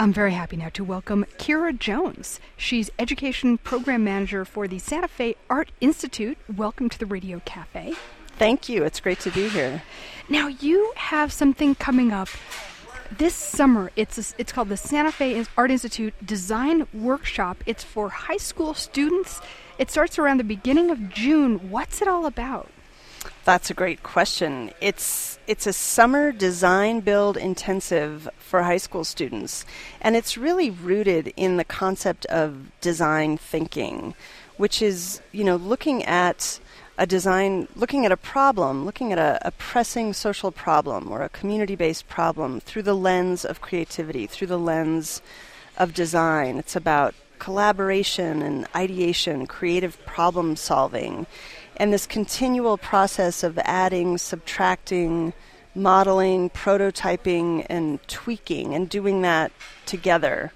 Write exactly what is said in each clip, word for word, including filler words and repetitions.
I'm very happy now to welcome Kira Jones. She's Education Program Manager for the Santa Fe Art Institute. Welcome to the Radio Cafe. Thank you. It's great to be here. Now, you have something coming up this summer. It's a, it's called the Santa Fe Art Institute Design Workshop. It's for high school students. It starts around the beginning of June. What's it all about? That's a great question. It's it's a summer design build intensive for high school students, and it's really rooted in the concept of design thinking, which is, you know, looking at a design, looking at a problem, looking at a, a pressing social problem or a community-based problem through the lens of creativity, through the lens of design. It's about collaboration and ideation, creative problem solving, and this continual process of adding, subtracting, modeling, prototyping, and tweaking, and doing that together.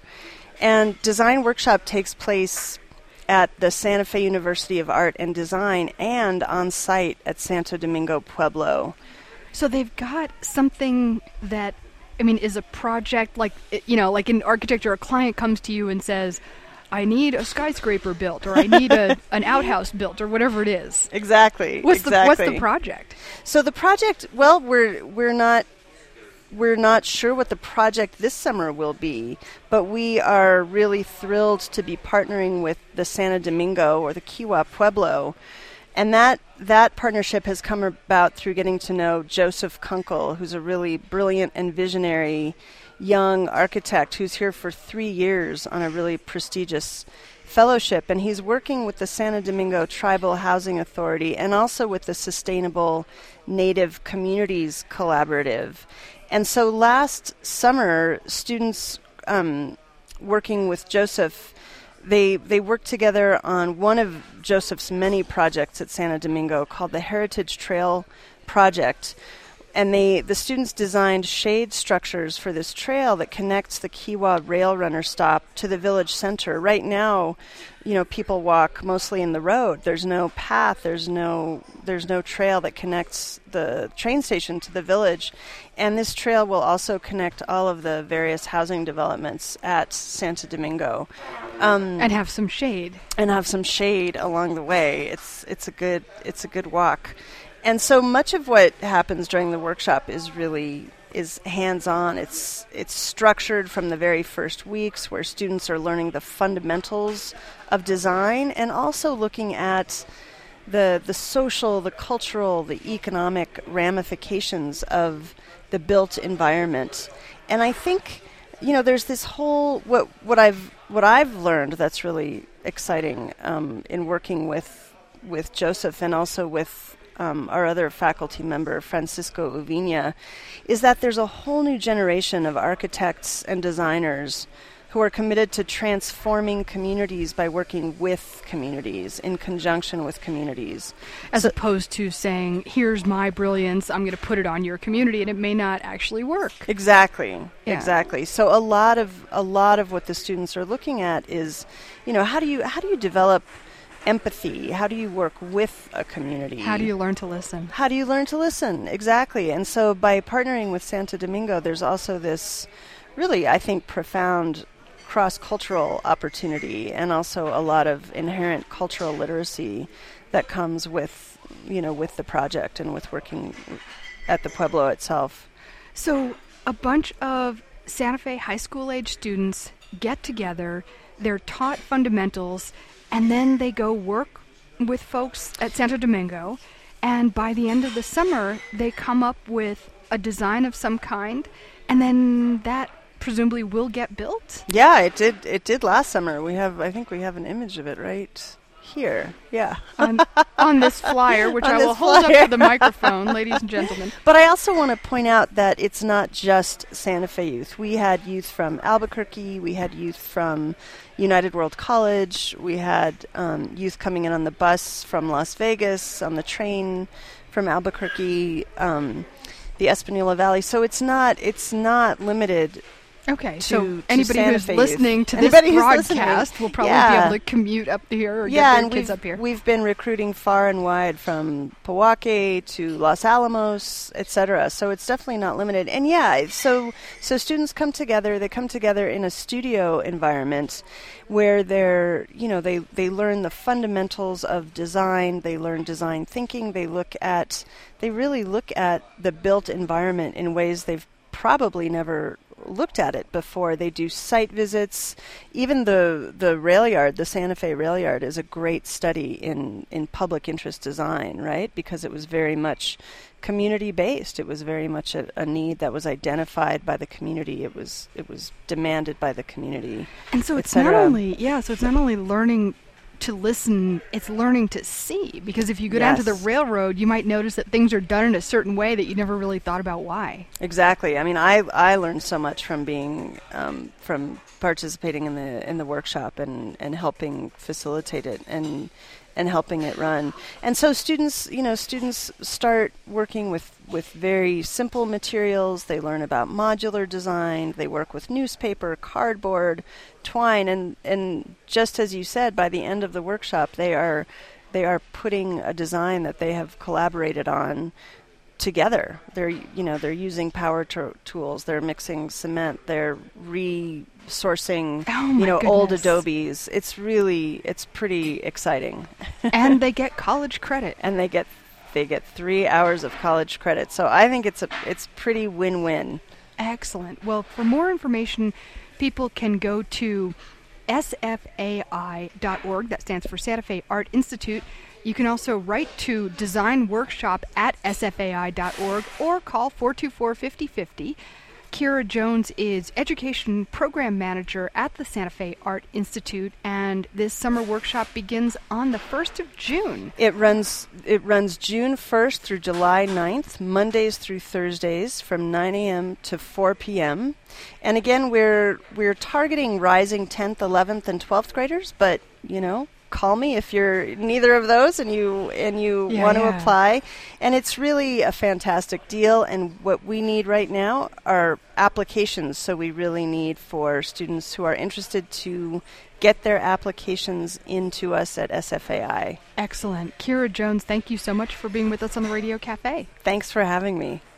And Design Workshop takes place at the Santa Fe University of Art and Design and on site at Santo Domingo Pueblo. So they've got something that, I mean, is a project like, you know, like in architecture, a client comes to you and says, I need a skyscraper built, or I need a, an outhouse built, or whatever it is. Exactly. What's exactly. the What's the project? So the project, well, we're we're not we're not sure what the project this summer will be, but we are really thrilled to be partnering with the Santo Domingo or the Kiwa Pueblo, and that that partnership has come about through getting to know Joseph Kunkel, who's a really brilliant and visionary young architect who's here for three years on a really prestigious fellowship, and he's working with the Santo Domingo Tribal Housing Authority and also with the Sustainable Native Communities Collaborative. And so last summer, students um, working with Joseph, they they worked together on one of Joseph's many projects at Santo Domingo called the Heritage Trail Project. And they, the students designed shade structures for this trail that connects the Kiwa Rail Runner stop to the village center. Right now, you know, people walk mostly in the road. There's no path. There's no there's no trail that connects the train station to the village. And this trail will also connect all of the various housing developments at Santo Domingo. Um, and have some shade. And have some shade along the way. It's it's a good it's a good walk. And so much of what happens during the workshop is really is hands-on. It's it's structured from the very first weeks, where students are learning the fundamentals of design and also looking at the the social, the cultural, the economic ramifications of the built environment. And I think, you know, there's this whole what what I've what I've learned that's really exciting um, in working with with Joseph and also with Um, our other faculty member, Francisco Uviña, is that there's a whole new generation of architects and designers who are committed to transforming communities by working with communities, in conjunction with communities. As so opposed to saying, here's my brilliance, I'm going to put it on your community, and it may not actually work. Exactly, yeah. exactly. So a lot of a lot of what the students are looking at is, you know, how do you how do you develop empathy? How do you work with a community? How do you learn to listen? How do you learn to listen? Exactly. And so by partnering with Santo Domingo, there's also this really, I think, profound cross-cultural opportunity and also a lot of inherent cultural literacy that comes with, you know, with the project and with working at the Pueblo itself. So a bunch of Santa Fe high school age students get together, they're taught fundamentals, and then they go work with folks at Santo Domingo, and by the end of the summer, they come up with a design of some kind, and then that presumably will get built? Yeah, it did. It did last summer. We have, I think we have an image of it right here. Yeah. on, on this flyer, which on I will hold flyer. up to the microphone, ladies and gentlemen. But I also want to point out that it's not just Santa Fe youth. We had youth from Albuquerque. We had youth from United World College. We had um, youth coming in on the bus from Las Vegas, on the train from Albuquerque, um, the Espanola Valley. So it's not it's not limited. Okay, to, so to anybody Santa who's Fe listening youth. to Anybody this who's listening, broadcast will probably yeah. be able to commute up here or yeah, get their and kids we've, up here. we've been recruiting far and wide from Pewaukee to Los Alamos, et cetera. So it's definitely not limited. And yeah, so so students come together. They come together in a studio environment where they're, you know, they, they learn the fundamentals of design. They learn design thinking. They look at, they really look at the built environment in ways they've probably never looked at it before. They do site visits. Even the the rail yard, the Santa Fe rail yard, is a great study in, in public interest design, right? Because it was very much community based. It was very much a, a need that was identified by the community. It was it was demanded by the community. And so it's not only yeah, so it's not only learning to listen, it's learning to see. Because if you go yes. down to the railroad, you might notice that things are done in a certain way that you never really thought about why. Exactly. I mean, I I learned so much from being um, from participating in the in the workshop and, and helping facilitate it and and helping it run. And so students, you know, students start working with, with very simple materials. They learn about modular design. They work with newspaper, cardboard, twine, and, and just as you said, by the end of the workshop, they are they are putting a design that they have collaborated on together. They're, you know, they're using power t- tools. They're mixing cement. They're resourcing, oh you know, goodness. old Adobes. It's really, it's pretty exciting. And they get college credit. And they get, they get three hours of college credit. So I think it's a, it's pretty win-win. Excellent. Well, for more information, people can go to S F A I dot org. That stands for Santa Fe Art Institute. You can also write to Design Workshop at S F A I dot org or call four two four, five oh five oh. Kira Jones is Education Program Manager at the Santa Fe Art Institute, and this summer workshop begins on the first of June. It runs it runs June first through July ninth, Mondays through Thursdays from nine a.m. to four p.m. And again, we're we're targeting rising tenth, eleventh, and twelfth graders, but, you know, call me if you're neither of those and you and you yeah, want to yeah. apply. And it's really a fantastic deal. And what we need right now are applications. So we really need for students who are interested to get their applications into us at S F A I. Excellent. Kira Jones, thank you so much for being with us on the Radio Cafe. Thanks for having me.